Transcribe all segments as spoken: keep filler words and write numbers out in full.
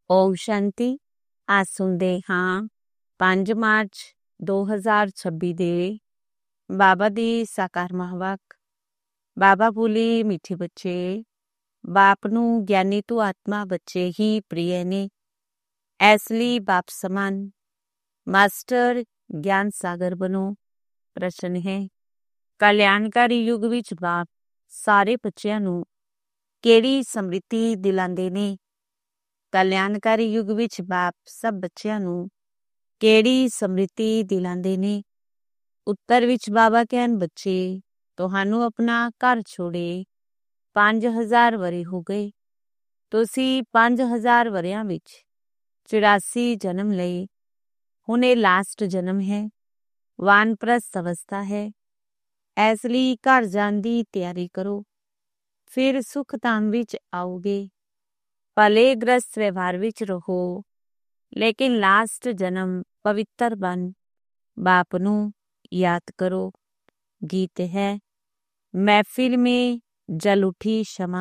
ਓਮ ਸ਼ਾਂਤੀ। ਅੱਜ ਸੁਣਦੇ ਹਾਂ ਪੰਜ ਮਾਰਚ ਦੋ ਹਜ਼ਾਰ ਛੱਬੀ ਦੇ ਬਾਬਾ ਦੀ ਸਾਕਾਰ ਮਹਾਵਾਕ। ਬਾਬਾ ਬੋਲੇ, ਮਿੱਠੇ ਬੱਚੇ, ਬਾਪ ਨੂੰ ਗਿਆਨੀ ਤੋਂ ਆਤਮਾ ਬੱਚੇ ਹੀ ਪ੍ਰਿਯ ਨੇ, ਇਸ ਲਈ ਬਾਪ ਸਮਾਨ ਮਾਸਟਰ ਗਿਆਨ ਸਾਗਰ ਬਣੋ। ਪ੍ਰਸ਼ਨ ਹੈ, ਕਲਿਆਣਕਾਰੀ ਯੁੱਗ ਵਿੱਚ ਬਾਪ ਸਾਰੇ ਬੱਚਿਆਂ ਨੂੰ ਕਿਹੜੀ ਸਮਰਿਤੀ ਦਿਲਾਉਂਦੇ ਨੇ? ਕਲਿਆਣਕਾਰੀ ਯੁੱਗ ਵਿੱਚ ਬਾਪ ਸਭ ਬੱਚਿਆਂ ਨੂੰ ਕਿਹੜੀ ਸਮਰਿਤੀ ਦਿਲਾਉਂਦੇ ਨੇ? ਉੱਤਰ ਵਿੱਚ ਬਾਬਾ ਕਹਿਣ, ਬੱਚੇ, ਤੁਹਾਨੂੰ ਆਪਣਾ ਘਰ ਛੋੜੇ ਪੰਜ ਹਜ਼ਾਰ ਵਰੇ ਹੋ ਗਏ। ਤੁਸੀਂ ਪੰਜ ਹਜ਼ਾਰ ਵਰਿਆਂ ਵਿੱਚ ਚੁਰਾਸੀ ਜਨਮ ਲਏ। ਹੁਣ ਇਹ ਲਾਸਟ ਜਨਮ ਹੈ, ਵਾਨਪ੍ਰਸਥ ਅਵਸਥਾ ਹੈ। ਇਸ ਲਈ ਘਰ ਜਾਣ ਦੀ ਤਿਆਰੀ ਕਰੋ, ਫਿਰ ਸੁਖ ਧਾਮ ਵਿੱਚ ਆਓਗੇ। ਭਲੇ ਗ੍ਰਸਤ ਵਿਵਹਾਰ ਵਿੱਚ ਰਹੋ, ਲੇਕਿਨ ਲਾਸਟ ਜਨਮ ਪਵਿੱਤਰ ਬਣ ਬਾਪ ਨੂੰ याद करो। गीत है, महफिल में जल उठी क्षमा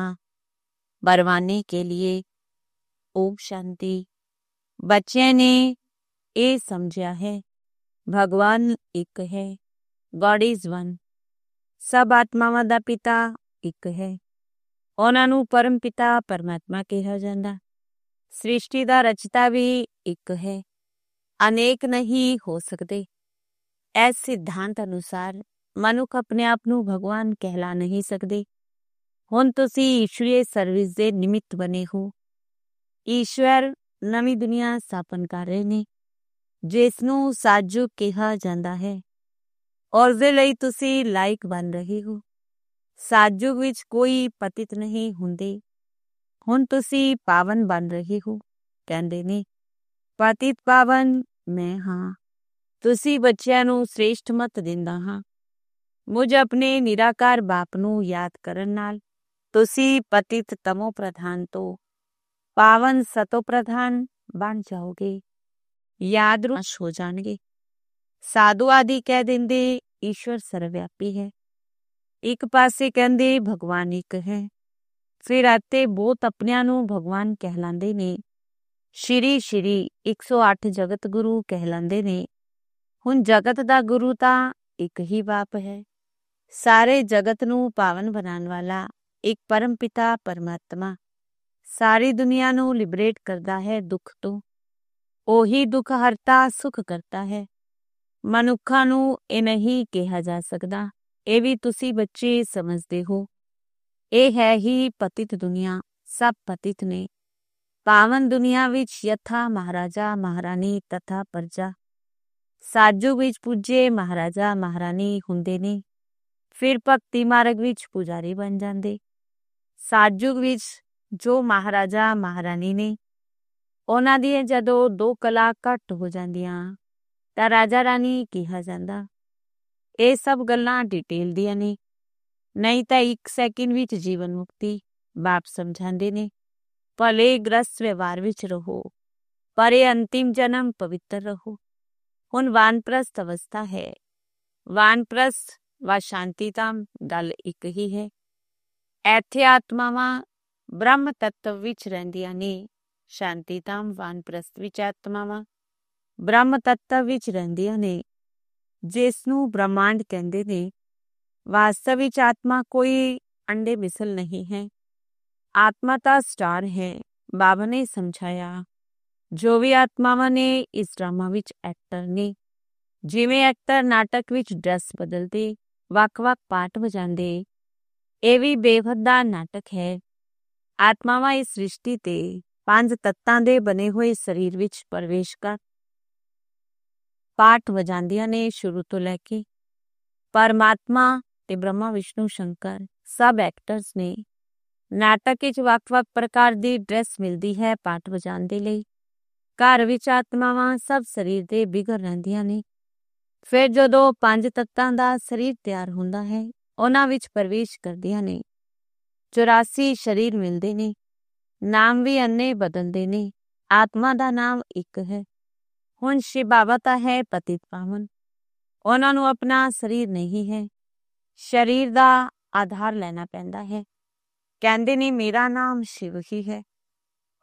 बरवाने के लिए। ओम शांति। बच्चे ने ये समझा है भगवान एक है, गॉड इज वन। सब आत्मावां दा पिता एक है, ਉਹਨਾਂ ਨੂੰ ਪਰਮ ਪਿਤਾ ਪਰਮਾਤਮਾ ਕਿਹਾ ਜਾਂਦਾ। ਸ੍ਰਿਸ਼ਟੀ ਦਾ ਰਚਤਾ ਵੀ ਇੱਕ ਹੈ, ਅਨੇਕ ਨਹੀਂ ਹੋ ਸਕਦੇ। ਇਸ ਸਿਧਾਂਤ ਅਨੁਸਾਰ ਮਨੁੱਖ ਆਪਣੇ ਆਪ ਨੂੰ ਭਗਵਾਨ ਕਹਿਲਾ ਨਹੀਂ ਸਕਦੇ। ਹੁਣ ਤੁਸੀਂ ਈਸ਼ਵਰੀ ਸਰਵਿਸ ਦੇ ਨਿਮਿਤ ਬਣੇ ਹੋ। ਈਸ਼ਵਰ ਨਵੀਂ ਦੁਨੀਆ ਸਥਾਪਨ ਕਰ ਰਹੇ ਨੇ, ਜਿਸ ਨੂੰ ਸਾਜੂ ਕਿਹਾ ਜਾਂਦਾ ਹੈ। ਉਸ ਦੇ ਲਈ ਤੁਸੀਂ ਲਾਇਕ ਬਣ ਰਹੇ ਹੋ। ਸਾਜੂਗ ਵਿੱਚ ਕੋਈ ਪਤਿਤ ਨਹੀਂ ਹੁੰਦੇ। ਹੁਣ ਤੁਸੀਂ ਪਾਵਨ ਬਣ ਰਹੇ ਹੋ। ਕਹਿੰਦੇ ਨੇ ਪਤਿਤ ਪਾਵਨ ਮੈਂ ਹਾਂ। ਤੁਸੀਂ ਬੱਚਿਆਂ ਨੂੰ ਸ੍ਰੇਸ਼ਟ ਮਤ ਦਿੰਦਾ ਹਾਂ। ਮੁਝ ਆਪਣੇ ਨਿਰਾਕਾਰ ਬਾਪ ਨੂੰ ਯਾਦ ਕਰਨ ਨਾਲ ਤੁਸੀਂ ਪਤਿਤ ਤਮੋ ਪ੍ਰਧਾਨ ਤੋਂ ਪਾਵਨ ਸਤੋ ਪ੍ਰਧਾਨ ਬਣ ਜਾਓਗੇ। ਯਾਦ ਰੁਸ਼ ਹੋ ਜਾਣਗੇ। ਸਾਧੂ ਆਦਿ ਕਹਿ ਦਿੰਦੇ ਈਸ਼ਵਰ ਸਰਵਿਆਪੀ ਹੈ। ਇੱਕ ਪਾਸੇ ਕਹਿੰਦੇ ਭਗਵਾਨ ਇੱਕ ਹੈ, ਫਿਰ ਅਤੇ ਬਹੁਤ ਆਪਣਿਆਂ ਨੂੰ ਭਗਵਾਨ ਕਹਿਲਾਂਦੇ ਨੇ। ਸ਼੍ਰੀ ਸ਼੍ਰੀ ਇੱਕ ਸੌ ਅੱਠ ਜਗਤ ਗੁਰੂ ਕਹਿਲਾਂਦੇ ਨੇ। ਹੁਣ ਜਗਤ ਦਾ ਗੁਰੂ ਤਾਂ ਇੱਕ ਹੀ ਬਾਪ ਹੈ। ਸਾਰੇ ਜਗਤ ਨੂੰ ਪਾਵਨ ਬਣਾਉਣ ਵਾਲਾ ਇੱਕ ਪਰਮ ਪਿਤਾ ਪਰਮਾਤਮਾ ਸਾਰੀ ਦੁਨੀਆ ਨੂੰ ਲਿਬਰੇਟ ਕਰਦਾ ਹੈ ਦੁੱਖ ਤੋਂ। ਉਹੀ ਦੁੱਖ ਹਰਤਾ ਸੁਖ ਕਰਤਾ ਹੈ। ਮਨੁੱਖਾਂ ਨੂੰ ਇਹ ਨਹੀਂ ਕਿਹਾ ਜਾ ਸਕਦਾ। ਇਹ ਵੀ ਤੁਸੀਂ ਬੱਚੇ ਸਮਝਦੇ ਹੋ। ਇਹ ਹੈ ਹੀ ਪਤਿਤ ਦੁਨੀਆ, ਸਭ ਪਤਿਤ ਨੇ। ਪਾਵਨ ਦੁਨੀਆ ਵਿੱਚ ਯਥਾ ਮਹਾਰਾਜਾ ਮਹਾਰਾਣੀ ਤਥਾ ਪਰਜਾ। ਸਾਜੂ ਵਿੱਚ ਪੂਜੇ ਮਹਾਰਾਜਾ ਮਹਾਰਾਣੀ ਹੁੰਦੇ ਨੇ, ਫਿਰ ਭਗਤੀ ਮਾਰਗ ਵਿੱਚ ਪੁਜਾਰੀ ਬਣ ਜਾਂਦੇ। ਸਾਜੂਗ ਵਿੱਚ ਜੋ ਮਹਾਰਾਜਾ ਮਹਾਰਾਣੀ ਨੇ, ਉਹਨਾਂ ਦੀਆਂ ਜਦੋਂ ਦੋ ਕਲਾ ਘੱਟ ਹੋ ਜਾਂਦੀਆਂ ਤਾਂ ਰਾਜਾ ਰਾਣੀ ਕਿਹਾ ਜਾਂਦਾ। ਇਹ ਸਭ ਗੱਲਾਂ ਡਿਟੇਲ ਦੀਆਂ ਨੇ, ਨਹੀਂ ਤਾਂ ਇੱਕ ਸੈਕਿੰਡ ਵਿੱਚ ਜੀਵਨ ਮੁਕਤੀ ਬਾਪ ਸਮਝਾਉਂਦੇ ਨੇ। ਭਲੇ ਗ੍ਰਸਤ ਵਿਵਹਾਰ ਵਿੱਚ ਰਹੋ, ਪਰ ਇਹ ਅੰਤਿਮ ਜਨਮ ਪਵਿੱਤਰ ਰਹੋ। ਹੁਣ ਵਾਨਪ੍ਰਸਥ ਅਵਸਥਾ ਹੈ। ਵਾਨਪ੍ਰਸਥ ਵਾ ਸ਼ਾਂਤੀ ਧਾਮ ਗੱਲ ਇੱਕ ਹੀ ਹੈ। ਇੱਥੇ ਆਤਮਾਵਾਂ ਬ੍ਰਹਮ ਤੱਤਵ ਵਿੱਚ ਰਹਿੰਦੀਆਂ ਨੇ। ਸ਼ਾਂਤੀ ਧਾਮ ਵਾਨਪ੍ਰਸਥ ਵਿੱਚ ਆਤਮਾਵਾਂ ਬ੍ਰਹਮ ਤੱਤਵ ਵਿੱਚ ਰਹਿੰਦੀਆਂ ਨੇ, ਜਿਸ ਨੂੰ ਬ੍ਰਹਮਾਂਡ ਕਹਿੰਦੇ ਨੇ। ਵਾਸਤਵ ਵਿੱਚ ਆਤਮਾ ਕੋਈ ਅੰਡੇ ਮਿਸਲ ਨਹੀਂ ਹੈ। ਆਤਮਾ ਤਾਂ ਸਟਾਰ ਹੈ। ਬਾਬਾ ਨੇ ਸਮਝਾਇਆ, ਜੋ ਵੀ ਆਤਮਾਵਾਂ ਨੇ ਇਸ ਡਰਾਮਾ ਵਿੱਚ ਐਕਟਰ ਨੇ। ਜਿਵੇਂ ਐਕਟਰ ਨਾਟਕ ਵਿੱਚ ਡਰੈਸ ਬਦਲਦੇ, ਵੱਖ ਵੱਖ ਪਾਰਟ ਵਜਾਉਂਦੇ, ਇਹ ਵੀ ਬੇਹੱਦ ਦਾ ਨਾਟਕ ਹੈ। ਆਤਮਾਵਾਂ ਇਸ ਸ੍ਰਿਸ਼ਟੀ ਤੇ ਪੰਜ ਤੱਤਾਂ ਦੇ ਬਣੇ ਹੋਏ ਸਰੀਰ ਵਿੱਚ ਪ੍ਰਵੇਸ਼ ਕਰ ਪਾਠ ਵਜਾਉਂਦੀਆਂ ਨੇ ਸ਼ੁਰੂ ਤੋਂ ਲੈ ਕੇ। ਪਰਮਾਤਮਾ ਤੇ ਬ੍ਰਹਮਾ ਵਿਸ਼ਨੂੰ ਸ਼ੰਕਰ ਸਭ ਐਕਟਰਸ ਨੇ। ਨਾਟਕ ਵਿੱਚ ਵੱਖ ਵੱਖ ਪ੍ਰਕਾਰ ਦੀ ਡਰੈਸ ਮਿਲਦੀ ਹੈ ਪਾਠ ਵਜਾਉਣ ਦੇ ਲਈ। ਘਰ ਵਿੱਚ ਆਤਮਾਵਾਂ ਸਭ ਸਰੀਰ ਦੇ ਬਿਗੜ ਰਹਿੰਦੀਆਂ ਨੇ। ਫਿਰ ਜਦੋਂ ਪੰਜ ਤੱਤਾਂ ਦਾ ਸਰੀਰ ਤਿਆਰ ਹੁੰਦਾ ਹੈ, ਉਹਨਾਂ ਵਿੱਚ ਪ੍ਰਵੇਸ਼ ਕਰਦੀਆਂ ਨੇ। ਚੁਰਾਸੀ ਸਰੀਰ ਮਿਲਦੇ ਨੇ, ਨਾਮ ਵੀ ਅੰਨੇ ਬਦਲਦੇ ਨੇ। ਆਤਮਾ ਦਾ ਨਾਮ ਇੱਕ ਹੈ। ਹੁਣ ਸ਼ਿਵ ਬਾਬਾ ਤਾਂ ਹੈ ਪਤਿਤ ਪਾਵਨ, ਉਹਨਾਂ ਨੂੰ ਆਪਣਾ ਸਰੀਰ ਨਹੀਂ ਹੈ। ਸਰੀਰ ਦਾ ਆਧਾਰ ਲੈਣਾ ਪੈਂਦਾ ਹੈ। ਕਹਿੰਦੇ ਨੇ ਮੇਰਾ ਨਾਮ ਸ਼ਿਵ ਹੀ ਹੈ,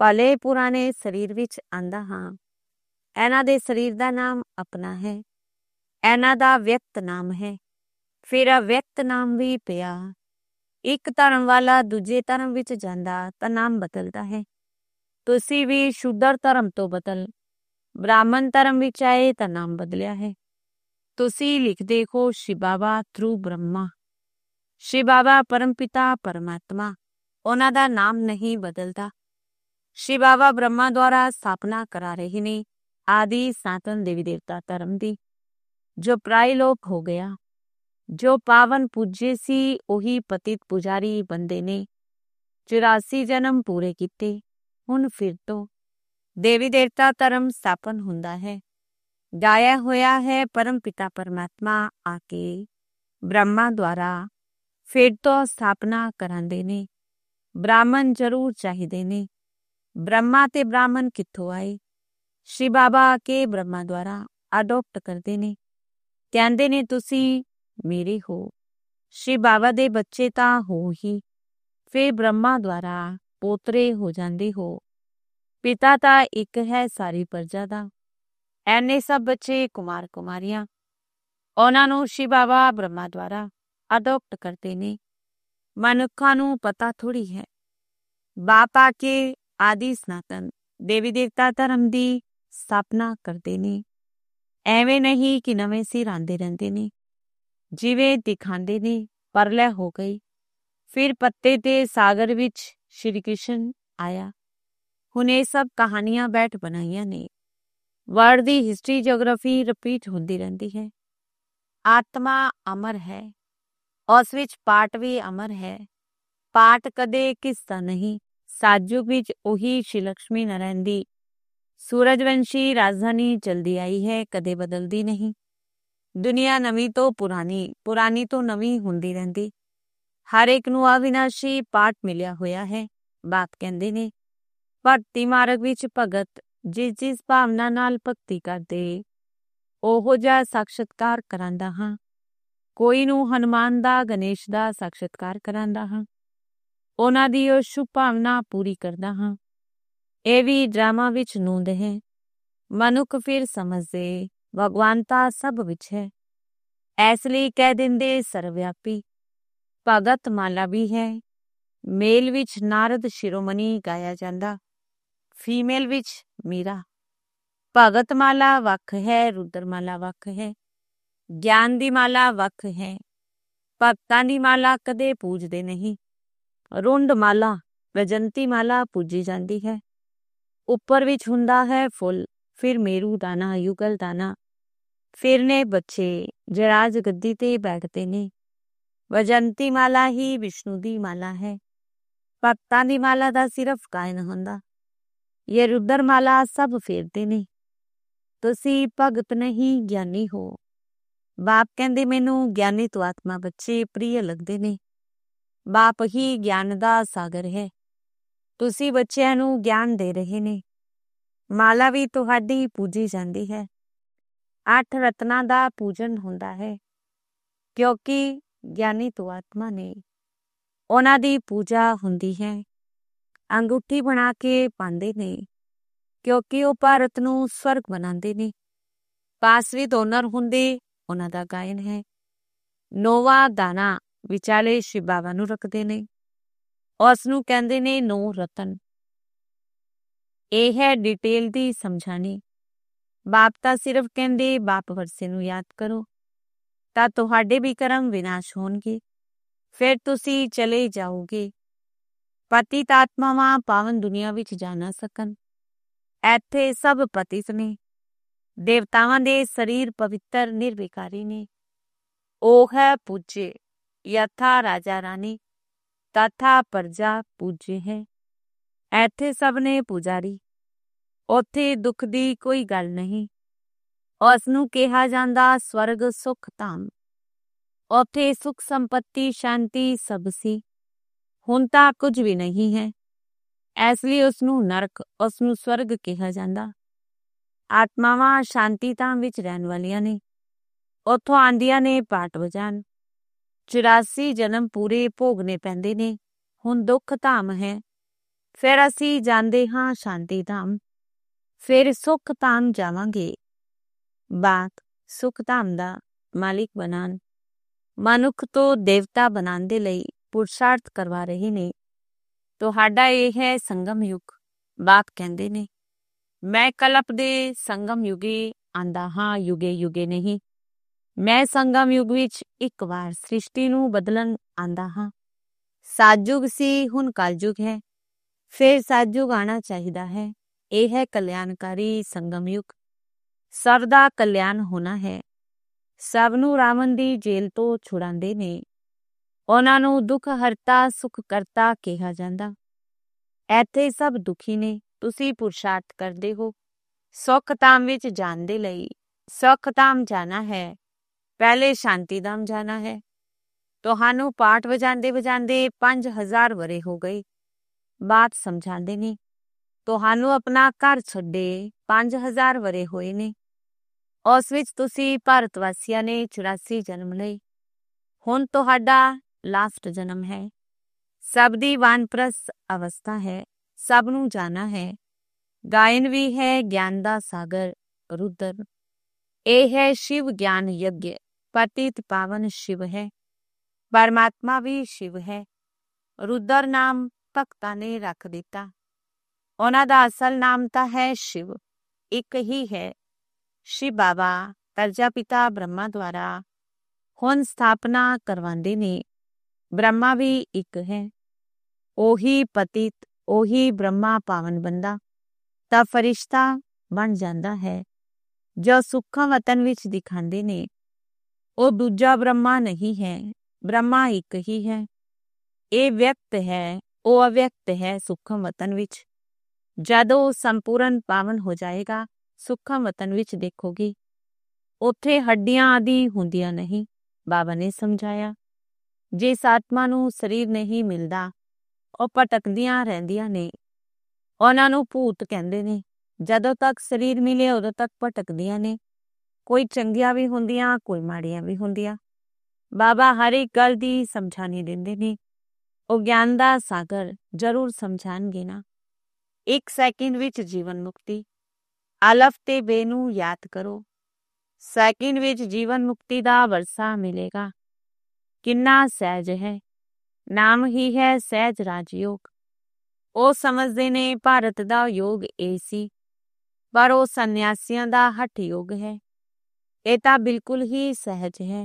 ਭਲੇ ਪੁਰਾਣੇ ਸਰੀਰ ਵਿੱਚ ਆਂਦਾ ਹਾਂ। ਇਹਨਾਂ ਦੇ ਸਰੀਰ ਦਾ ਨਾਮ ਆਪਣਾ ਹੈ। ਇਹਨਾਂ ਦਾ ਵਿਅਕਤ ਨਾਮ ਹੈ। ਫਿਰ ਅਵਿਅਕਤ ਨਾਮ ਵੀ ਪਿਆ। ਇੱਕ ਧਰਮ ਵਾਲਾ ਦੂਜੇ ਧਰਮ ਵਿੱਚ ਜਾਂਦਾ ਤਾਂ ਨਾਮ ਬਦਲਦਾ ਹੈ। ਤੁਸੀਂ ਵੀ ਸ਼ੂਦਰ ਧਰਮ ਤੋਂ ਬਦਲ ਬ੍ਰਾਹਮਣ ਧਰਮ ਵਿੱਚ ਆਏ ਤਾਂ ਨਾਮ ਬਦਲਿਆ ਹੈ। ਤੁਸੀਂ ਲਿਖਦੇ ਹੋ ਸ਼ਿਵ ਬਾਬਾ ਥਰੂ ਬ੍ਰਹਮਾ। ਸ਼ਿਵ ਬਾਬਾ ਪਰਮ ਪਿਤਾ ਪਰਮਾਤਮਾ, ਉਹਨਾਂ ਦਾ ਨਾਮ ਨਹੀਂ ਬਦਲਦਾ। ਸ਼ਿਵ ਬਾਬਾ ਬ੍ਰਹਮਾ ਦੁਆਰਾ ਸਥਾਪਨਾ ਕਰਾ ਰਹੇ ਨੇ ਆਦਿ ਸਨਾਤਨ ਦੇਵੀ ਦੇਵਤਾ ਧਰਮ ਦੀ, ਜੋ ਪ੍ਰਾਇ ਲੋਪ ਹੋ ਗਿਆ। ਜੋ ਪਾਵਨ ਪੂਜੇ ਸੀ ਉਹੀ ਪਤਿਤ ਪੁਜਾਰੀ ਬੰਦੇ ਨੇ। ਚੁਰਾਸੀ ਜਨਮ ਪੂਰੇ ਕੀਤੇ, ਹੁਣ ਫਿਰ ਤੋਂ ਦੇਵੀ ਦੇਵਤਾ ਧਰਮ ਸਥਾਪਨ ਹੁੰਦਾ ਹੈ। ਗਾਇਆ ਹੋਇਆ ਹੈ ਪਰਮ ਪਿਤਾ ਪਰਮਾਤਮਾ ਆ ਕੇ ਬ੍ਰਹਮਾ ਦੁਆਰਾ ਫਿਰ ਤੋਂ ਸਥਾਪਨਾ ਕਰਾਂਦੇ ਨੇ। ਬ੍ਰਾਹਮਣ ਜ਼ਰੂਰ ਚਾਹੀਦੇ ਨੇ। ਬ੍ਰਹਮਾ ਤੇ ਬ੍ਰਾਹਮਣ ਕਿੱਥੋਂ ਆਏ? ਸ਼ਿਵ ਬਾਬਾ ਆ ਕੇ ਬ੍ਰਹਮਾ ਦੁਆਰਾ ਅਡੋਪਟ ਕਰਦੇ ਨੇ। ਕਹਿੰਦੇ ਨੇ ਤੁਸੀਂ ਮੇਰੇ ਹੋ। ਸ਼ਿਵ ਬਾਬਾ ਦੇ ਬੱਚੇ ਤਾਂ ਹੋ ਹੀ, ਫਿਰ ਬ੍ਰਹਮਾ ਦੁਆਰਾ ਪੋਤਰੇ ਹੋ ਜਾਂਦੇ ਹੋ। ਪਿਤਾ ਤਾਂ ਇੱਕ ਹੈ ਸਾਰੀ ਪ੍ਰਜਾ ਦਾ। ਐਨੇ ਸਭ ਬੱਚੇ ਕੁਮਾਰ ਕੁਮਾਰੀਆਂ, ਉਹਨਾਂ ਨੂੰ ਸ਼ਿਵ ਬਾਬਾ ਬ੍ਰਹਮਾ ਦੁਆਰਾ ਅਡੋਪਟ ਕਰਦੇ ਨੇ। ਮਨੁੱਖਾਂ ਨੂੰ ਪਤਾ ਥੋੜ੍ਹੀ ਹੈ। ਬਾਪ ਆ ਕੇ ਆਦਿ ਸਨਾਤਨ ਦੇਵੀ ਦੇਵਤਾ ਧਰਮ ਦੀ ਸਥਾਪਨਾ ਕਰਦੇ ਨੇ। ਐਵੇਂ ਨਹੀਂ ਕਿ ਨਵੇਂ ਸਿਰ ਆਉਂਦੇ ਰਹਿੰਦੇ ਨੇ। ਜਿਵੇਂ ਦਿਖਾਉਂਦੇ ਨੇ ਪਰਲੈ ਹੋ ਗਈ, ਫਿਰ ਪੱਤੇ ਤੇ ਸਾਗਰ ਵਿੱਚ ਸ਼੍ਰੀ ਕ੍ਰਿਸ਼ਨ ਆਇਆ। ਹੁਣ ਇਹ ਸਭ ਕਹਾਣੀਆਂ ਬੈਠ ਬਣਾਈਆਂ ਨੇ। ਵਰਲਡ ਦੀ ਹਿਸਟਰੀ ਜੀਓਗ੍ਰਾਫੀ ਰਿਪੀਟ ਹੁੰਦੀ ਰਹਿੰਦੀ ਹੈ। ਆਤਮਾ ਅਮਰ ਹੈ, ਉਸ ਵਿੱਚ ਪਾਠ ਵੀ ਅਮਰ ਹੈ। ਪਾਠ ਕਦੇ ਕਿਸ ਦਾ ਨਹੀਂ। ਸਾਜੂ ਵਿੱਚ ਉਹੀ ਸ਼੍ਰੀ ਲਕਸ਼ਮੀ ਨਾਰਾਇਣ ਦੀ ਸੂਰਜਵੰਸ਼ੀ ਰਾਜਧਾਨੀ ਚਲਦੀ ਆਈ ਹੈ, ਕਦੇ ਬਦਲਦੀ ਨਹੀਂ। ਦੁਨੀਆ ਨਵੀਂ ਤੋਂ ਪੁਰਾਣੀ, ਪੁਰਾਣੀ ਤੋਂ ਨਵੀਂ ਹੁੰਦੀ ਰਹਿੰਦੀ। ਹਰ ਇੱਕ ਨੂੰ ਅਵਿਨਾਸ਼ੀ ਪਾਠ ਮਿਲਿਆ ਹੋਇਆ ਹੈ। ਬਾਪ ਕਹਿੰਦੇ ਨੇ ਭਗਤੀ ਮਾਰਗ ਵਿੱਚ ਭਗਤ ਜਿਸ ਜਿਸ ਭਾਵਨਾ ਨਾਲ ਭਗਤੀ ਕਰਦੇ ਉਹੋ ਜਿਹਾ ਸਾਖਸ਼ਤਕਾਰ ਕਰਾਂਦਾ ਹਾਂ। ਕੋਈ ਨੂੰ ਹਨੂੰਮਾਨ ਦਾ, ਗਣੇਸ਼ ਦਾ ਸਾਖਸ਼ਤਕਾਰ ਕਰਾਂਦਾ ਹਾਂ। ਉਹਨਾਂ ਦੀ ਉਹ ਸ਼ੁਭ ਭਾਵਨਾ ਪੂਰੀ ਕਰਦਾ ਹਾਂ। ਇਹ ਵੀ ਡਰਾਮਾ ਵਿੱਚ ਨੂੰਦ ਹੈ। ਮਨੁੱਖ ਫਿਰ ਸਮਝਦੇ ਭਗਵਾਨ ਤਾਂ ਸਭ ਵਿੱਚ ਹੈ। ਇਸ ਲਈ ਕਹਿ ਦਿੰਦੇ ਸਰਵਵਿਆਪੀ। ਭਗਤ ਮਾਲਾ ਵੀ ਹੈ। ਮੇਲ ਵਿੱਚ ਨਾਰਦ ਸ਼ਿਰੋਮਣੀ ਗਾਇਆ ਜਾਂਦਾ, ਫੀਮੇਲ ਵਿੱਚ ਮੀਰਾ। ਭਗਤ ਮਾਲਾ ਵੱਖ ਹੈ, ਰੁਦਰ ਮਾਲਾ ਵੱਖ ਹੈ। ਗਿਆਨ ਦੀ ਮਾਲਾ ਵੱਖ ਹੈ। ਭਗਤਾਂ ਦੀ ਮਾਲਾ ਕਦੇ ਪੂਜਦੇ ਨਹੀਂ। ਰੁੰਡ ਮਾਲਾ, ਵੈਜੰਤੀ ਮਾਲਾ ਪੂਜੀ ਜਾਂਦੀ ਹੈ। ਉੱਪਰ ਵਿੱਚ ਹੁੰਦਾ ਹੈ ਫੁੱਲ, ਫਿਰ ਮੇਰੂ ਦਾਨਾ, ਯੁਗਲ ਦਾਨਾ, ਫਿਰ ਨੇ ਬੱਚੇ ਜਰਾਜ ਗੱਦੀ ਤੇ ਬੈਠਦੇ ਨੇ। ਵੈਜੰਤੀ ਮਾਲਾ ਹੀ ਵਿਸ਼ਨੂੰ ਦੀ ਮਾਲਾ ਹੈ। ਭਗਤਾਂ ਦੀ ਮਾਲਾ ਦਾ ਸਿਰਫ ਗਾਇਨ ਹੁੰਦਾ। ਇਹ ਰੁਦਰ ਮਾਲਾ ਸਭ ਫੇਰਦੇ ਨੇ। ਤੁਸੀਂ ਭਗਤ ਨਹੀਂ ਗਿਆਨੀ ਹੋ। ਬਾਪ ਕਹਿੰਦੇ ਮੈਨੂੰ ਗਿਆਨੀ ਤੋਂ ਆਤਮਾ ਬੱਚੇ ਪ੍ਰਿਯ ਲੱਗਦੇ ਨੇ। ਬਾਪ ਹੀ ਗਿਆਨ ਦਾ ਸਾਗਰ ਹੈ। ਤੁਸੀਂ ਬੱਚਿਆਂ ਨੂੰ ਗਿਆਨ ਦੇ ਰਹੇ ਨੇ। ਮਾਲਾ ਵੀ ਤੁਹਾਡੀ ਪੂਜੀ ਜਾਂਦੀ ਹੈ। ਅੱਠ ਰਤਨਾਂ ਦਾ ਪੂਜਨ ਹੁੰਦਾ ਹੈ, ਕਿਉਂਕਿ ਗਿਆਨੀ ਤੋਂ ਆਤਮਾ ਨੇ। ਉਹਨਾਂ ਦੀ ਪੂਜਾ ਹੁੰਦੀ ਹੈ। ਅੰਗੂਠੀ ਬਣਾ ਕੇ ਪਾਉਂਦੇ ਨੇ, ਕਿਉਂਕਿ ਉਹ ਭਾਰਤ ਨੂੰ ਸਵਰਗ ਬਣਾਉਂਦੇ ਨੇ। ਪਾਸਵੀ ਦੋਨਰ ਹੁੰਦੇ, ਉਹਨਾਂ ਦਾ ਗਾਇਨ ਹੈ। ਨੋਵਾ ਦਾਣਾ ਵਿਚਾਲੇ ਸ਼ਿਵ ਬਾਬਾ ਨੂੰ ਰੱਖਦੇ ਨੇ। ਉਸ ਨੂੰ ਕਹਿੰਦੇ ਨੇ ਨੌ ਰਤਨ। ਇਹ ਹੈ ਡਿਟੇਲ ਦੀ ਸਮਝਾਣੀ। ਬਾਪ ਤਾਂ ਸਿਰਫ ਕਹਿੰਦੇ ਬਾਪ ਵਰਸੇ ਨੂੰ ਯਾਦ ਕਰੋ ਤਾਂ ਤੁਹਾਡੇ ਵੀ ਕਰਮ ਵਿਨਾਸ਼ ਹੋਣਗੇ। ਫਿਰ ਤੁਸੀਂ ਚਲੇ ਜਾਓਗੇ। ਪਤਿਤ ਆਤਮਾਵਾਂ ਪਾਵਨ ਦੁਨੀਆ ਵਿੱਚ ਜਾ ਨਾ ਸਕਣ। ਇੱਥੇ ਸਭ ਪਤਿਤ ਨੇ। ਦੇਵਤਾਵਾਂ ਦੇ ਸਰੀਰ ਪਵਿੱਤਰ ਨਿਰਵਿਕਾਰੀ ਨੇ। ਉਹ ਹੈ ਪੂਜੇ। ਯਥਾ ਰਾਜਾ ਰਾਣੀ ਤਥਾ ਪ੍ਰਜਾ ਪੂਜੇ ਹੈ। ਇੱਥੇ ਸਭ ਨੇ ਪੁਜਾਰੀ। ਉੱਥੇ ਦੁੱਖ ਦੀ ਕੋਈ ਗੱਲ ਨਹੀਂ। ਉਸ ਨੂੰ ਕਿਹਾ ਜਾਂਦਾ ਸਵਰਗ ਸੁਖ ਧਾਮ। ਉੱਥੇ ਸੁਖ ਸੰਪત્ਤੀ ਸ਼ਾਂਤੀ ਸਭ ਸੀ। ਹੁਣ ਤਾਂ ਕੁਝ ਵੀ ਨਹੀਂ ਹੈ। ਇਸ ਲਈ ਉਸ ਨੂੰ ਨਰਕ, ਉਸ ਨੂੰ ਸਵਰਗ ਕਿਹਾ ਜਾਂਦਾ। ਆਤਮਾਵਾਂ ਸ਼ਾਂਤੀ ਧਾਮ ਵਿੱਚ ਰਹਿਣ ਵਾਲੀਆਂ ਨੇ। ਉੱਥੋਂ ਆਉਂਦੀਆਂ ਨੇ ਪਾਟ ਵਜਾਣ। ਚੁਰਾਸੀ ਜਨਮ ਪੂਰੇ ਭੋਗਣੇ ਪੈਂਦੇ ਨੇ। ਹੁਣ ਦੁੱਖ ਧਾਮ ਹੈ। ਫਿਰ ਅਸੀਂ ਜਾਂਦੇ ਹਾਂ ਸ਼ਾਂਤੀ ਧਾਮ, ਫਿਰ ਸੁੱਖ ਧਾਮ ਜਾਵਾਂਗੇ। ਬਾਤ ਸੁੱਖ ਧਾਮ ਦਾ ਮਾਲਿਕ ਬਣਾਉਣ, ਮਨੁੱਖ ਤੋਂ ਦੇਵਤਾ ਬਣਾਉਣ ਦੇ ਲਈ ਪੁਰਸ਼ਾਰਥ ਕਰਵਾ ਰਹੇ ਨੇ। ਤੁਹਾਡਾ ਇਹ ਹੈ ਸੰਗਮ ਯੁੱਗ। ਬਾਪ ਕਹਿੰਦੇ ਨੇ ਮੈਂ ਕਲਪ ਦੇ ਸੰਗਮ ਯੁਗੇ ਆਂਦਾ ਹਾਂ, ਯੁਗੇ ਯੁਗੇ ਨਹੀਂ। ਮੈਂ ਸੰਗਮ ਯੁੱਗ ਵਿੱਚ ਇੱਕ ਵਾਰ ਸ੍ਰਿਸ਼ਟੀ ਨੂੰ ਬਦਲਣ ਆਂਦਾ ਹਾਂ। ਸਾਜੁਗ ਸੀ, ਹੁਣ ਕਲਯੁਗ ਹੈ, ਫਿਰ ਸਾਜੁਗ ਆਉਣਾ ਚਾਹੀਦਾ ਹੈ। ਇਹ ਹੈ ਕਲਿਆਣਕਾਰੀ ਸੰਗਮ ਯੁੱਗ। ਸਭ ਦਾ ਕਲਿਆਣ ਹੋਣਾ ਹੈ। ਸਭ ਨੂੰ ਰਾਵਣ ਦੀ ਜੇਲ੍ਹ ਤੋਂ ਛੁਡਾਉਂਦੇ ਨੇ। ਉਹਨਾਂ ਨੂੰ ਦੁੱਖ ਹਰਤਾ ਸੁੱਖ ਕਰਤਾ ਕਿਹਾ ਜਾਂਦਾ। ਇੱਥੇ ਸਭ ਦੁਖੀ ਨੇ, ਤੁਸੀਂ ਪੁਰਸ਼ਾਰਥ ਕਰਦੇ ਹੋ ਸੁੱਖ ਧਾਮ ਵਿੱਚ ਜਾਣ ਦੇ ਲਈ। ਸੁੱਖ ਧਾਮ ਜਾਣਾ ਹੈ, ਪਹਿਲੇ ਸ਼ਾਂਤੀ ਧਾਮ ਜਾਣਾ ਹੈ। ਤੁਹਾਨੂੰ ਪਾਠ ਵਜਾਉਂਦੇ ਵਜਾਉਂਦੇ ਪੰਜ ਹਜ਼ਾਰ ਵਰੇ ਹੋ ਗਏ। ਬਾਤ ਸਮਝਾਉਂਦੇ ਨੇ ਤੁਹਾਨੂੰ ਆਪਣਾ ਘਰ ਛੱਡੇ ਪੰਜ ਹਜ਼ਾਰ ਵਰੇ ਹੋਏ ਨੇ। ਉਸ ਵਿੱਚ ਤੁਸੀਂ ਭਾਰਤ ਵਾਸੀਆਂ ਨੇ ਚੁਰਾਸੀ ਜਨਮ ਲਏ। ਹੁਣ ਤੁਹਾਡਾ ਲਾਸਟ ਜਨਮ ਹੈ। ਸਭ ਦੀ ਵਾਨਪ੍ਰਸ ਅਵਸਥਾ ਹੈ, ਸਭ ਨੂੰ ਜਾਣਾ ਹੈ। ਗਾਇਨ ਵੀ ਹੈ ਗਿਆਨ ਦਾ ਸਾਗਰ ਰੁਦਰ। ਇਹ ਹੈ ਸ਼ਿਵ ਗਿਆਨ ਯੱਗ, ਪਤਿਤ ਪਾਵਨ ਸ਼ਿਵ ਹੈ। ਪਰਮਾਤਮਾ ਵੀ ਸ਼ਿਵ ਹੈ। ਰੁਦਰ ਨਾਮ ਭਗਤਾਂ ਨੇ ਰੱਖ ਦਿੱਤਾ। ਉਹਨਾਂ ਦਾ ਅਸਲ ਨਾਮ ਤਾਂ ਹੈ ਸ਼ਿਵ, ਇੱਕ ਹੀ ਹੈ। ਸ਼ਿਵ ਬਾਬਾ ਪ੍ਰਜਾਪਿਤਾ ਬ੍ਰਹਮਾ ਦੁਆਰਾ ਹੁਣ ਸਥਾਪਨਾ ਕਰਵਾਉਂਦੇ ਨੇ। ਬ੍ਰਹਮਾ ਵੀ ਇੱਕ ਹੈ। ਉਹੀ ਪਤਿਤ, ਉਹੀ ਬ੍ਰਹਮਾ ਪਾਵਨ ਬੰਦਾ ਤਾਂ ਫਰਿਸ਼ਤਾ ਬਣ ਜਾਂਦਾ ਹੈ। ਜੋ ਸੁੱਖਮ ਵਤਨ ਵਿੱਚ ਦਿਖਾਉਂਦੇ ਨੇ ਉਹ ਦੂਜਾ ਬ੍ਰਹਮਾ ਨਹੀਂ ਹੈ, ਬ੍ਰਹਮਾ ਇੱਕ ਹੀ ਹੈ। ਇਹ ਵਿਅਕਤ ਹੈ, ਉਹ ਅਵਿਅਕਤ ਹੈ ਸੁੱਖਮ ਵਤਨ ਵਿੱਚ। ਜਦੋਂ ਸੰਪੂਰਨ ਪਾਵਨ ਹੋ ਜਾਏਗਾ ਸੁੱਖਮ ਵਤਨ ਵਿੱਚ ਦੇਖੋਗੀ, ਉੱਥੇ ਹੱਡੀਆਂ ਆਦਿ ਹੁੰਦੀਆਂ ਨਹੀਂ। ਬਾਬਾ ਨੇ ਸਮਝਾਇਆ ਜਿਸ ਆਤਮਾ ਨੂੰ ਸਰੀਰ ਨਹੀਂ ਮਿਲਦਾ ਉਹ ਭਟਕਦੀਆਂ ਰਹਿੰਦੀਆਂ ਨੇ। ਉਹਨਾਂ ਨੂੰ ਭੂਤ ਕਹਿੰਦੇ ਨੇ। ਜਦੋਂ ਤੱਕ ਸਰੀਰ ਮਿਲੇ ਉਦੋਂ ਤੱਕ ਭਟਕਦੀਆਂ ਨੇ। ਕੋਈ ਚੰਗੀਆਂ ਵੀ ਹੁੰਦੀਆਂ, ਕੋਈ ਮਾੜੀਆਂ ਵੀ ਹੁੰਦੀਆਂ। ਬਾਬਾ ਹਰ ਇੱਕ ਗੱਲ ਦੀ ਸਮਝਾਣੀ ਦਿੰਦੇ ਨੇ। ਉਹ ਗਿਆਨ ਦਾ ਸਾਗਰ ਜ਼ਰੂਰ ਸਮਝਾਣਗੇ ਨਾ। ਇੱਕ ਸੈਕਿੰਡ ਵਿੱਚ ਜੀਵਨ ਮੁਕਤੀ। ਅਲਫ ਤੇ ਬੇ ਨੂੰ ਯਾਦ ਕਰੋ। ਸੈਕਿੰਡ ਵਿੱਚ ਜੀਵਨ ਮੁਕਤੀ ਦਾ ਵਰਸਾ ਮਿਲੇਗਾ। ਕਿੰਨਾ ਸਹਿਜ ਹੈ। ਨਾਮ ਹੀ ਹੈ ਸਹਿਜ ਰਾਜਯੋਗ। ਉਹ ਸਮਝਦੇ ਨੇ ਭਾਰਤ ਦਾ ਯੋਗ ਇਹ ਸੀ, ਪਰ ਉਹ ਸੰਨਿਆਸੀਆਂ ਦਾ ਹਠ ਯੋਗ ਹੈ। ਇਹ ਤਾਂ ਬਿਲਕੁਲ ਹੀ ਸਹਿਜ ਹੈ।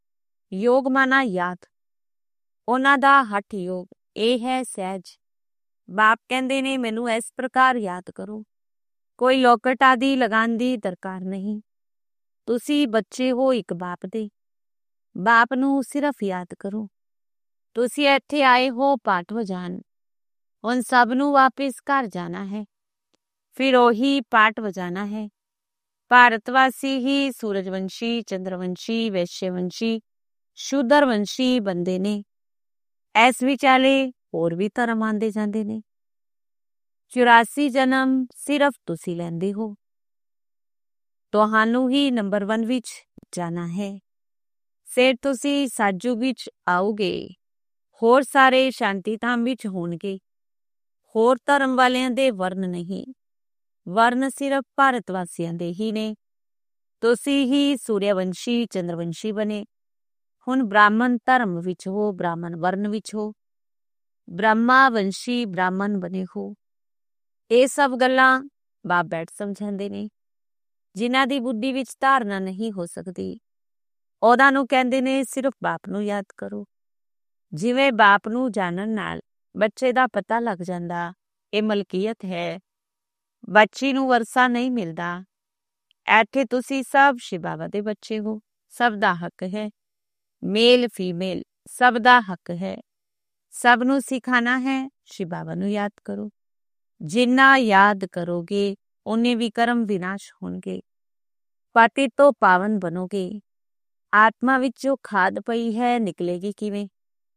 ਯੋਗ ਮਾਨਾ ਯਾਦ, ਉਹਨਾਂ ਦਾ ਹਠ ਯੋਗ ਇਹ ਹੈ ਸਹਿਜ। ਬਾਪ ਕਹਿੰਦੇ ਨੇ ਮੈਨੂੰ ਇਸ ਪ੍ਰਕਾਰ ਯਾਦ ਕਰੋ। ਕੋਈ ਲੋਕਟ ਆਦਿ ਲਗਾਉਣ ਦੀ ਦਰਕਾਰ ਨਹੀਂ। ਤੁਸੀਂ ਬੱਚੇ ਹੋ ਇੱਕ ਬਾਪ ਦੇ। ਬਾਪ ਨੂੰ ਸਿਰਫ ਯਾਦ ਕਰੋ। ਤੁਸੀਂ ਇੱਥੇ ਆਏ ਹੋ ਪਾਠ ਵਜਾਣ। ਹੁਣ ਸਭ ਨੂੰ ਵਾਪਿਸ ਘਰ ਜਾਣਾ ਹੈ, ਫਿਰ ਉਹੀ ਪਾਠ ਵਜਾਣਾ ਹੈ। ਭਾਰਤ ਵਾਸੀ ਹੀ ਸੂਰਜਵੰਸ਼ੀ, ਚੰਦਰਵੰਸ਼ੀ, ਵੈਸ਼ਯਵੰਸ਼ੀ, ਸ਼ੂਦਰਵੰਸ਼ੀ ਬੰਦੇ ਨੇ। ਇਸ ਵਿਚਾਲੇ ਹੋਰ ਵੀ ਧਰਮ ਆਉਂਦੇ ਜਾਂਦੇ ਨੇ। ਚੁਰਾਸੀ ਜਨਮ ਸਿਰਫ ਤੁਸੀਂ ਲੈਂਦੇ ਹੋ। ਤੁਹਾਨੂੰ ਹੀ ਨੰਬਰ ਵਨ ਵਿੱਚ ਜਾਣਾ ਹੈ। ਫਿਰ ਤੁਸੀਂ ਸਾਜੂ ਵਿੱਚ ਆਓਗੇ। ਹੋਰ ਸਾਰੇ ਸ਼ਾਂਤੀ ਧਾਮ ਵਿੱਚ ਹੋਣਗੇ। ਹੋਰ ਧਰਮ ਵਾਲਿਆਂ ਦੇ ਵਰਨ ਨਹੀਂ। ਵਰਨ ਸਿਰਫ ਭਾਰਤ ਵਾਸੀਆਂ ਦੇ ਹੀ ਨੇ। ਤੁਸੀਂ ਹੀ ਸੂਰਿਆਵੰਸ਼ੀ, ਚੰਦਰਵੰਸ਼ੀ ਬਣੇ। ਹੁਣ ਬ੍ਰਾਹਮਣ ਧਰਮ ਵਿੱਚ ਹੋ, ਬ੍ਰਾਹਮਣ ਵਰਨ ਵਿੱਚ ਹੋ, ਬ੍ਰਹਮਾ ਵੰਸ਼ੀ ਬ੍ਰਾਹਮਣ ਬਣੇ ਹੋ। ਇਹ ਸਭ ਗੱਲਾਂ ਬਾਪ ਬੈਠ ਸਮਝਾਉਂਦੇ ਨੇ। ਜਿਨ੍ਹਾਂ ਦੀ ਬੁੱਧੀ ਵਿੱਚ ਧਾਰਨਾ ਨਹੀਂ ਹੋ ਸਕਦੀ ਉਹਨਾਂ ਨੂੰ ਕਹਿੰਦੇ ਨੇ ਸਿਰਫ ਬਾਪ ਨੂੰ ਯਾਦ ਕਰੋ। ਜਿਵੇਂ ਬਾਪ ਨੂੰ ਜਾਣਨ ਨਾਲ ਬੱਚੇ ਦਾ ਪਤਾ ਲੱਗ ਜਾਂਦਾ ਇਹ ਮਲਕੀਅਤ ਹੈ, ਬੱਚੀ ਨੂੰ ਵਰਸਾ ਨਹੀਂ ਮਿਲਦਾ। ਇੱਥੇ ਤੁਸੀਂ ਸਭ ਸ਼ਿਵ ਬਾਬਾ ਦੇ ਬੱਚੇ ਹੋ। ਸਭ ਦਾ ਹੱਕ ਹੈ। ਮੇਲ ਫੀਮੇਲ ਸਭ ਦਾ ਹੱਕ ਹੈ। ਸਭ ਨੂੰ ਸਿਖਾਣਾ ਹੈ ਸ਼ਿਵ ਬਾਬਾ ਨੂੰ ਯਾਦ ਕਰੋ। ਜਿੰਨਾ ਯਾਦ ਕਰੋਗੇ ਉਨੇ ਵਿਕਰਮ ਵਿਨਾਸ਼ ਹੋਣਗੇ। ਪਤਿਤ ਤੋਂ ਪਾਵਨ ਬਣੋਗੇ। ਆਤਮਾ ਵਿੱਚ ਜੋ ਖਾਦ ਪਈ ਹੈ ਨਿਕਲੇਗੀ ਕਿਵੇਂ?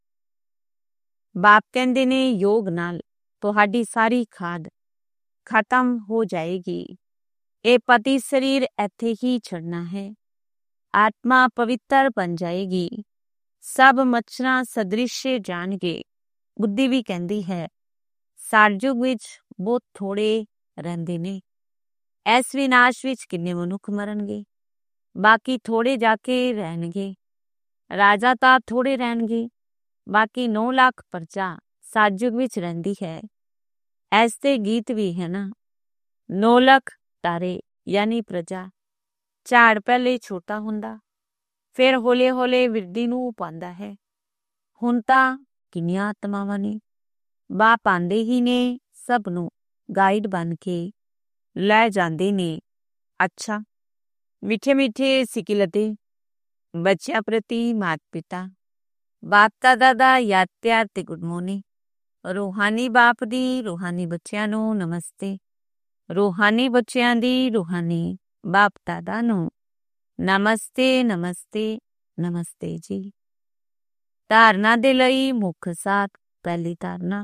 ਬਾਪ ਕਹਿੰਦੇ ਨੇ ਯੋਗ ਨਾਲ ਤੁਹਾਡੀ ਸਾਰੀ ਖਾਦ ਖਤਮ ਹੋ ਜਾਏਗੀ। ਇਹ ਪਤੀ ਸਰੀਰ ਇੱਥੇ ਹੀ ਛੱਡਣਾ ਹੈ। ਆਤਮਾ ਪਵਿੱਤਰ ਬਣ ਜਾਏਗੀ। ਸਭ ਮੱਛਰਾਂ ਸਦ੍ਰਿਸ਼ ਜਾਣਗੇ। ਬੁੱਧੀ ਵੀ ਕਹਿੰਦੀ ਹੈ ਸਤਿਯੁਗ ਵਿੱਚ ਬਹੁਤ ਥੋੜੇ ਰਹਿੰਦੇ ਨੇ। ਇਸ ਵਿਨਾਸ਼ ਵਿੱਚ ਕਿੰਨੇ ਮਨੁੱਖ ਮਰਨਗੇ, ਬਾਕੀ ਥੋੜੇ ਜਾ ਕੇ ਰਹਿਣਗੇ। ਰਾਜਾ ਤਾਂ ਥੋੜੇ ਰਹਿਣਗੇ, ਬਾਕੀ ਨੌ ਲੱਖ ਪ੍ਰਜਾ ਸਤਿਯੁਗ ਵਿੱਚ ਰਹਿੰਦੀ ਹੈ। ਐਸੇ ਗੀਤ ਵੀ ਹੈ ਨਾ, ਨੌ ਲੱਖ ਤਾਰੇ ਯਾਨੀ ਪ੍ਰਜਾ। ਝਾੜ ਪਹਿਲੇ ਛੋਟਾ ਹੁੰਦਾ, ਫਿਰ ਹੌਲੇ ਹੌਲੇ ਵਿਰਦੀ ਨੂੰ ਪਾਉਂਦਾ ਹੈ। ਹੁਣ ਤਾਂ ਕਿੰਨੀਆਂ ਆਤਮਾਵਾਂ ਨੇ, ਬਾਪ ਆਉਂਦੇ ਹੀ ਨੇ, ਸਭ ਨੂੰ ਗਾਈਡ ਬਣ ਕੇ ਲੈ ਜਾਂਦੇ ਨੇ। ਅੱਛਾ, ਮਿੱਠੇ ਮਿੱਠੇ ਸਿੱਕਿਲ ਅਤੇ ਬੱਚਿਆਂ ਪ੍ਰਤੀ ਮਾਤਾ ਪਿਤਾ, ਬਾਪ ਦਾਦਾ ਦਾ ਯਾਦ ਪਿਆਰ ਤੇ ਗੁੱਡ ਮਾਰਨਿੰਗ। ਰੂਹਾਨੀ ਬਾਪ ਦੀ ਰੂਹਾਨੀ ਬੱਚਿਆਂ ਨੂੰ ਨਮਸਤੇ। ਰੂਹਾਨੀ ਬੱਚਿਆਂ ਦੀ ਰੂਹਾਨੀ ਬਾਪ ਦਾਦਾ ਨੂੰ ਨਮਸਤੇ ਨਮਸਤੇ ਨਮਸਤੇ ਜੀ। ਧਾਰਨਾ ਦੇ ਲਈ ਮੁੱਖ ਸਾਧ। ਪਹਿਲੀ ਧਾਰਨਾ,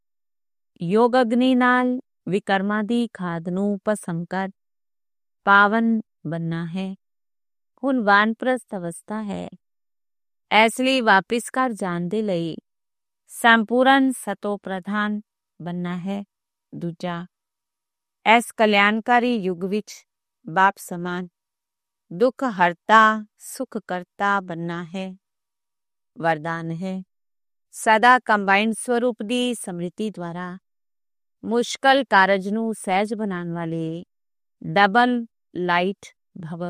ਯੋਗ ਅਗਨੀ ਨਾਲ ਵਿਕਰਮਾਂ ਦੀ ਖਾਦ ਨੂੰ ਭਸਮ ਕਰ ਪਾਵਨ ਬਣਨਾ ਹੈ। ਹੁਣ ਵਾਨਪ੍ਰਸਥ ਅਵਸਥਾ ਹੈ, ਇਸ ਲਈ ਵਾਪਿਸ ਘਰ ਜਾਣ ਦੇ ਲਈ ਸੰਪੂਰਨ ਸਤੋ ਪ੍ਰਧਾਨ ਬਣਨਾ ਹੈ। ਦੂਜਾ, ਇਸ ਕਲਿਆਣਕਾਰੀ ਯੁੱਗ ਵਿੱਚ ਬਾਪ ਸਮਾਨ ਦੁੱਖ ਹਰਤਾ ਸੁਖ ਕਰਤਾ ਬਣਨਾ ਹੈ। ਵਰਦਾਨ ਹੈ, ਸਦਾ ਕੰਬਾਈਨਡ ਸਵਰੂਪ ਦੀ ਸਮ੍ਰਿਤੀ ਦੁਆਰਾ ਮੁਸ਼ਕਲ ਕਾਰਜ ਨੂੰ ਸਹਿਜ ਬਣਾਉਣ ਵਾਲੇ ਡਬਲ ਲਾਈਟ ਭਵ।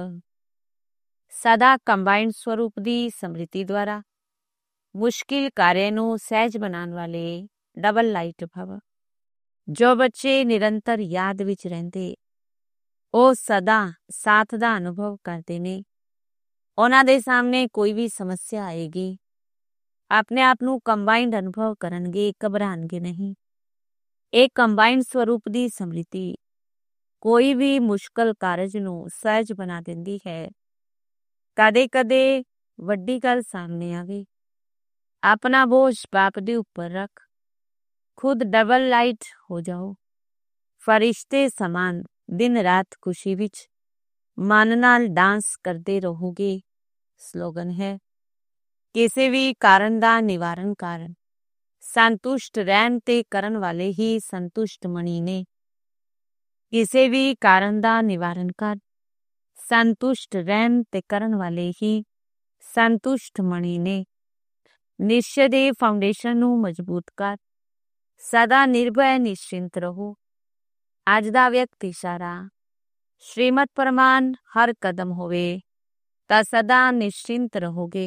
ਸਦਾ ਕੰਬਾਈਨਡ ਸਵਰੂਪ ਦੀ ਸਮ੍ਰਿਤੀ ਦੁਆਰਾ ਮੁਸ਼ਕਿਲ ਕਾਰਜ ਨੂੰ ਸਹਿਜ ਬਣਾਉਣ ਵਾਲੇ ਡਬਲ ਲਾਈਟ ਭਵ। ਜੋ ਬੱਚੇ ਨਿਰੰਤਰ ਯਾਦ ਵਿੱਚ ਰਹਿੰਦੇ, ਉਹ ਸਦਾ ਸਾਥ ਦਾ ਅਨੁਭਵ ਕਰਦੇ ਨੇ। ਉਹਨਾਂ ਦੇ ਸਾਹਮਣੇ ਕੋਈ ਵੀ ਸਮੱਸਿਆ ਆਏਗੀ, ਆਪਣੇ ਆਪ ਨੂੰ ਕੰਬਾਈਨਡ ਅਨੁਭਵ ਕਰਨਗੇ, ਘਬਰਾਣਗੇ ਨਹੀਂ। ਇਹ ਕੰਬਾਈਨਡ ਸਵਰੂਪ ਦੀ ਸਮ੍ਰਿਤੀ ਕੋਈ ਵੀ ਮੁਸ਼ਕਲ ਕਾਰਜ ਨੂੰ ਸਹਿਜ ਬਣਾ ਦਿੰਦੀ ਹੈ। ਕਦੇ ਕਦੇ ਵੱਡੀ ਗੱਲ ਸਾਹਮਣੇ ਆਵੇ, ਆਪਣਾ ਬੋਝ ਬਾਪ ਦੇ ਉੱਪਰ ਰੱਖ, ਖੁਦ ਡਬਲ ਲਾਈਟ ਹੋ ਜਾਓ। ਫਰਿਸ਼ਤੇ ਸਮਾਨ ਦਿਨ ਰਾਤ ਖੁਸ਼ੀ ਵਿੱਚ ਮਨ ਨਾਲ ਡਾਂਸ ਕਰਦੇ ਰਹੋਗੇ। ਸਲੋਗਨ ਹੈ, ਕਿਸੇ ਵੀ ਕਾਰਨ ਦਾ ਨਿਵਾਰਨ ਕਾਰਨ ਸੰਤੁਸ਼ਟ ਰਹਿਣ ਤੇ ਕਰਨ ਵਾਲੇ ਹੀ ਸੰਤੁਸ਼ਟ ਮਣੀ ਨੇ। ਕਿਸੇ ਵੀ ਕਾਰਨ ਦਾ ਨਿਵਾਰਨ ਕਰ, ਸੰਤੁਸ਼ਟ ਰਹਿਣ ਤੇ ਕਰਨ ਵਾਲੇ ਹੀ ਸੰਤੁਸ਼ਟ ਮਣੀ ਨੇ। ਨਿਸ਼ਚੈ ਦੇ ਫਾਊਂਡੇਸ਼ਨ ਨੂੰ ਮਜ਼ਬੂਤ ਕਰ, ਸਦਾ ਨਿਰਭੈ ਨਿਸ਼ਚਿੰਤ ਰਹੋ। ਅੱਜ ਦਾ ਵਿਅਕਤ ਇਸ਼ਾਰਾ, ਸ਼੍ਰੀਮਤ ਪ੍ਰਮਾਨ ਹਰ ਕਦਮ ਹੋਵੇ ਤਾਂ ਸਦਾ ਨਿਸ਼ਚਿੰਤ ਰਹੋਗੇ।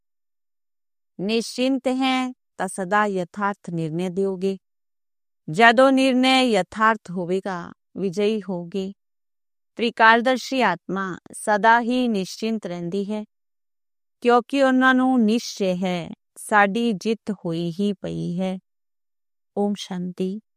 ਨਿਸ਼ਚਿੰਤ ਹੈ ਤਾਂ ਸਦਾ ਯਥਾਰਥ ਨਿਰਣੈ ਦਿਓਗੇ। ਜਦੋਂ ਨਿਰਣੈ ਯਥਾਰਥ ਹੋਵੇਗਾ, ਵਿਜयी ਹੋਗੇ। ਤ੍ਰਿਕਾਲਦਰਸ਼ੀ ਆਤਮਾ ਸਦਾ ਹੀ ਨਿਸ਼ਚਿੰਤ ਰਹਿੰਦੀ ਹੈ, ਕਿਉਂਕਿ ਉਹਨਾਂ ਨੂੰ ਨਿਸ਼ਚੈ ਹੈ ਸਾਡੀ ਜਿੱਤ ਹੋਈ ਹੀ ਪਈ ਹੈ। ਓਮ ਸ਼ਾਂਤੀ।